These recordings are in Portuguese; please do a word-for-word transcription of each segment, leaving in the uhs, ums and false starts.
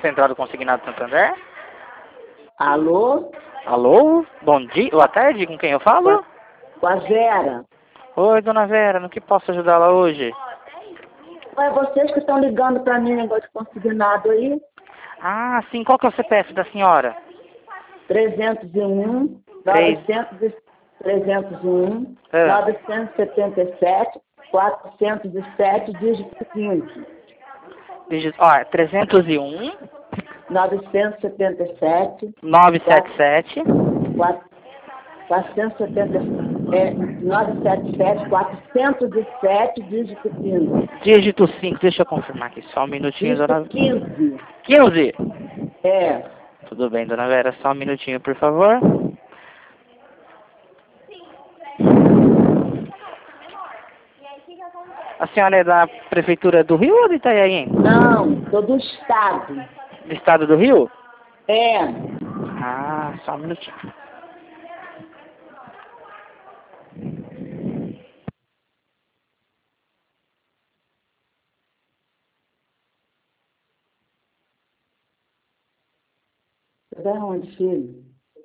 Central do Consignado Santander. Alô? Alô? Bom dia, boa tarde, com quem eu falo? Com a Vera. Oi, dona Vera, no que posso ajudá-la hoje? É vocês que estão ligando para mim, negócio de consignado aí? Ah, sim, qual que é o C P F da senhora? trezentos e um, Três. novecentos, trezentos e um, Ah. novecentos e setenta e sete, quatrocentos e sete, dígito quinze. Dígito, ó, trezentos e um, novecentos e setenta e sete, novecentos e setenta e sete, quatrocentos e setenta, é, novecentos e setenta e sete, quatrocentos e sete, dígito quinze. dígito cinco, deixa eu confirmar aqui, só um minutinho, dona... Dígito quinze. quinze. É. Tudo bem, dona Vera, só um minutinho, por favor. A senhora é da Prefeitura do Rio ou de Itanhaém? Não, sou do Estado. Do Estado do Rio? É. Ah, só um minutinho. Você vai onde, filho?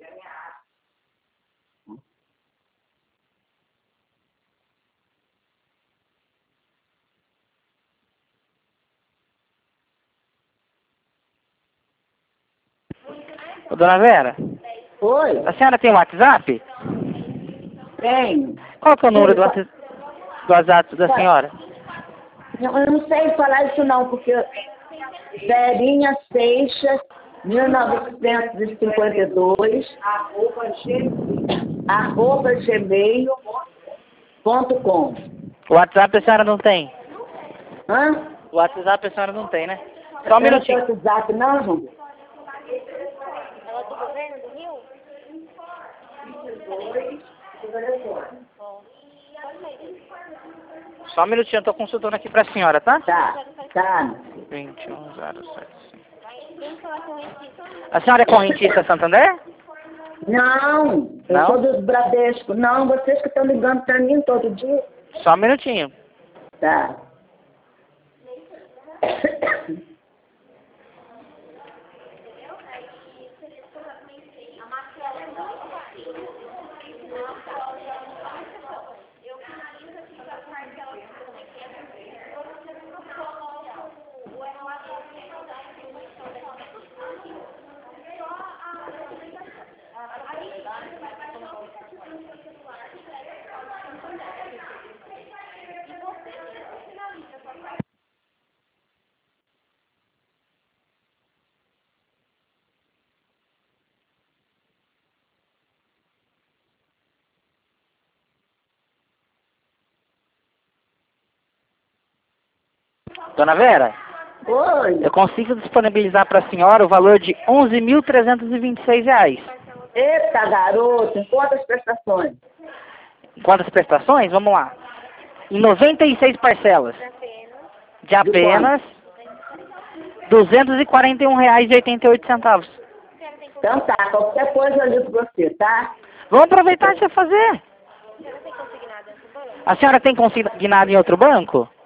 Ô, dona Vera, Oi? a senhora tem um WhatsApp? Tenho. Qual que é o número do WhatsApp, do WhatsApp da senhora? Não, eu não sei falar isso não, porque Verinha Seixas, mil novecentos e cinquenta e dois, arroba gmail ponto com. O WhatsApp a senhora não tem? Hã? O WhatsApp a senhora não tem, né? Só um Eu não minutinho. tenho WhatsApp não, João? Ela do governo do Rio? Só um minutinho, eu tô consultando aqui pra senhora, tá? Tá, tá. vinte e um zero sete cinco. A senhora é correntista Santander? Não, eu Não? sou dos Bradesco. Não, vocês que estão ligando para mim todo dia. Só um minutinho. Tá. Dona Vera, Oi. eu consigo disponibilizar para a senhora o valor de onze mil trezentos e vinte e seis reais. Eita, garoto, em quantas prestações? Quantas prestações? Vamos lá. Em noventa e seis parcelas. De apenas duzentos e quarenta e um reais e oitenta e oito centavos. Então tá, qualquer coisa eu ligo pra você, tá? Vamos aproveitar e você fazer. A senhora tem consignado em outro banco?